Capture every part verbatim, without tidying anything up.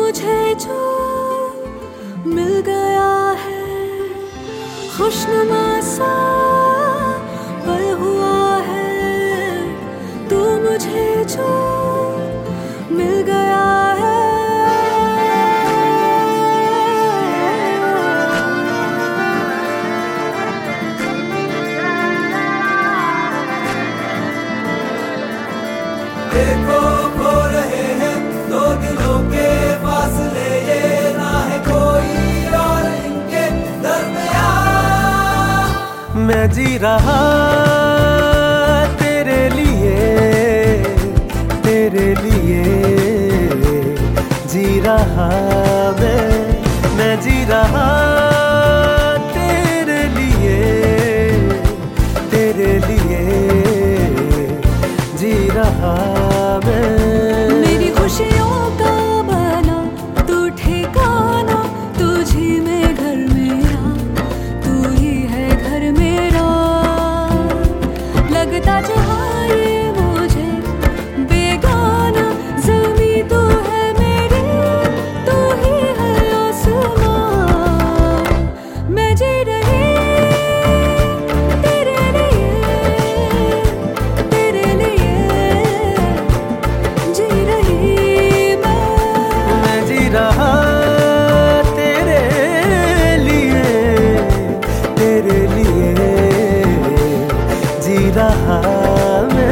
मुझे जो मिल गया है, खुशनुमा सा पल हुआ है। तू मुझे जो मिल गया है, देखो खो रहे हैं दो दिलों के फासले, ये ना है कोई और इनके दरमियान। मैं जी रहा तेरे लिए, तेरे लिए जी रहा मैं, मैं जी रहा तेरे लिए, तेरे लिए जी रहा मैं। मेरी खुशियों का बना तू ठिकाना, तुझी में घर मेरा, तू ही है घर मेरा। लगता जहाँ ये मुझे बेगाना, ज़मीं तू है मेरी, तू ही है आसमां। मैं जी रही तेरे लिए, तेरे लिए जी रही मैं। मैं जी रहा तेरे लिए, तेरे लिए जी रहा मैं।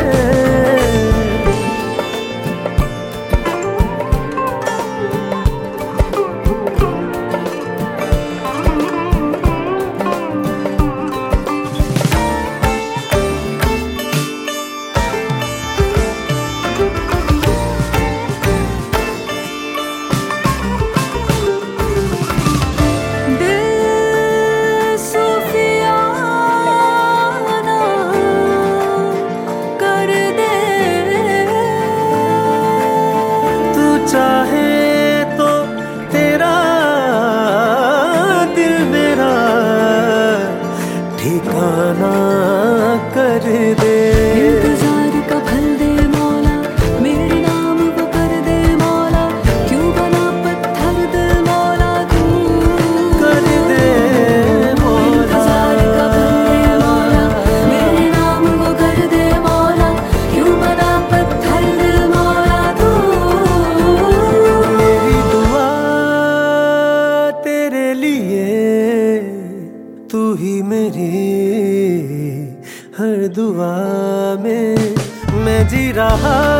चाहे तो तेरा दिल मेरा ठिकाना कर दे। इंतजार का फल दे मौला, मेरे नाम वो कर दे मौला। क्यों बना पत्थर दिल मौला, तू कर दे मौला। इंतजार का फल दे मौला, मेरे नाम वो कर दे मौला। क्यों बना पत्थर दिल मौला, तू। मेरी दुआ तेरे लिए, तू ही मेरी हर दुआ में। मैं जी रहा